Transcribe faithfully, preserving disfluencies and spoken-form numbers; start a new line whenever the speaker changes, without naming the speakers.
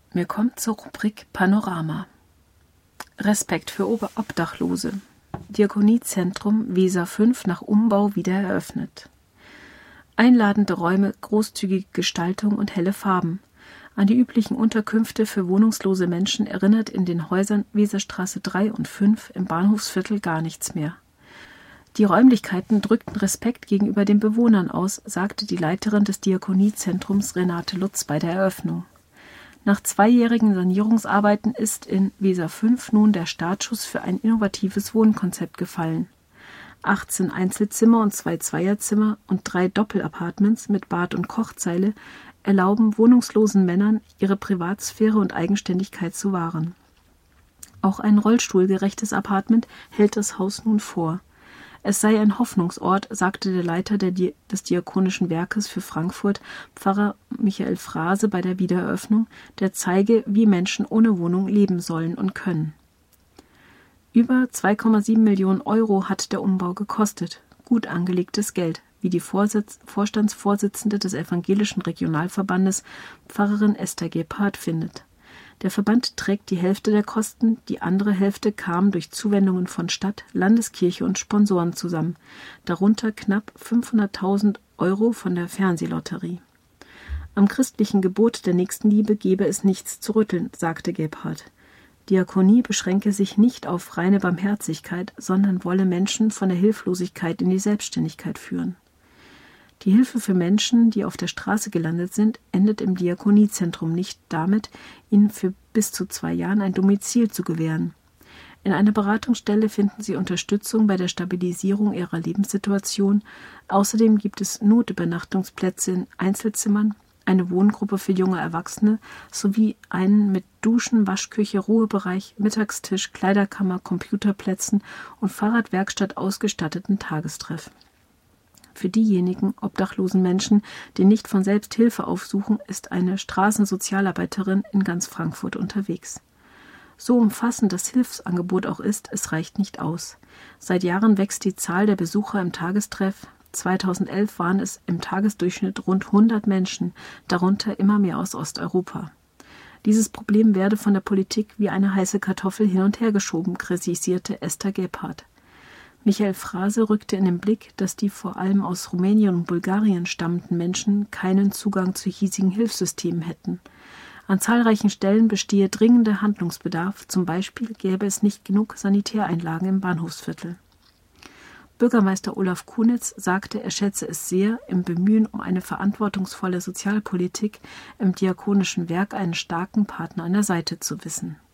Wir kommen zur Rubrik Panorama. Respekt für Obdachlose. Diakoniezentrum Weser fünf nach Umbau wieder eröffnet. Einladende Räume, großzügige Gestaltung und helle Farben. An die üblichen Unterkünfte für wohnungslose Menschen erinnert in den Häusern Weserstraße drei und fünf im Bahnhofsviertel gar nichts mehr. Die Räumlichkeiten drückten Respekt gegenüber den Bewohnern aus, sagte die Leiterin des Diakoniezentrums Renate Lutz bei der Eröffnung. Nach zweijährigen Sanierungsarbeiten ist in Weser fünf nun der Startschuss für ein innovatives Wohnkonzept gefallen. achtzehn Einzelzimmer und zwei Zweierzimmer und drei Doppelapartments mit Bad und Kochzeile erlauben wohnungslosen Männern, ihre Privatsphäre und Eigenständigkeit zu wahren. Auch ein rollstuhlgerechtes Apartment hält das Haus nun vor. Es sei ein Hoffnungsort, sagte der Leiter der Di- des Diakonischen Werkes für Frankfurt, Pfarrer Michael Frase, bei der Wiedereröffnung, der zeige, wie Menschen ohne Wohnung leben sollen und können. Über zwei Komma sieben Millionen Euro hat der Umbau gekostet. Gut angelegtes Geld, wie die Vorsitz- Vorstandsvorsitzende des Evangelischen Regionalverbandes, Pfarrerin Esther Gebhardt, findet. Der Verband trägt die Hälfte der Kosten, die andere Hälfte kam durch Zuwendungen von Stadt, Landeskirche und Sponsoren zusammen, darunter knapp fünfhunderttausend Euro von der Fernsehlotterie. Am christlichen Gebot der Nächstenliebe gebe es nichts zu rütteln, sagte Gebhardt. Diakonie beschränke sich nicht auf reine Barmherzigkeit, sondern wolle Menschen von der Hilflosigkeit in die Selbstständigkeit führen. Die Hilfe für Menschen, die auf der Straße gelandet sind, endet im Diakoniezentrum nicht damit, ihnen für bis zu zwei Jahren ein Domizil zu gewähren. In einer Beratungsstelle finden sie Unterstützung bei der Stabilisierung ihrer Lebenssituation. Außerdem gibt es Notübernachtungsplätze in Einzelzimmern, eine Wohngruppe für junge Erwachsene sowie einen mit Duschen, Waschküche, Ruhebereich, Mittagstisch, Kleiderkammer, Computerplätzen und Fahrradwerkstatt ausgestatteten Tagestreff. Für diejenigen obdachlosen Menschen, die nicht von selbst Hilfe aufsuchen, ist eine Straßensozialarbeiterin in ganz Frankfurt unterwegs. So umfassend das Hilfsangebot auch ist, es reicht nicht aus. Seit Jahren wächst die Zahl der Besucher im Tagestreff. zweitausendelf waren es im Tagesdurchschnitt rund hundert Menschen, darunter immer mehr aus Osteuropa. Dieses Problem werde von der Politik wie eine heiße Kartoffel hin und her geschoben, kritisierte Esther Gebhardt. Michael Frase rückte in den Blick, dass die vor allem aus Rumänien und Bulgarien stammenden Menschen keinen Zugang zu hiesigen Hilfssystemen hätten. An zahlreichen Stellen bestehe dringender Handlungsbedarf, zum Beispiel gäbe es nicht genug Sanitäreinlagen im Bahnhofsviertel. Bürgermeister Olaf Kunitz sagte, er schätze es sehr, im Bemühen um eine verantwortungsvolle Sozialpolitik im diakonischen Werk einen starken Partner an der Seite zu wissen.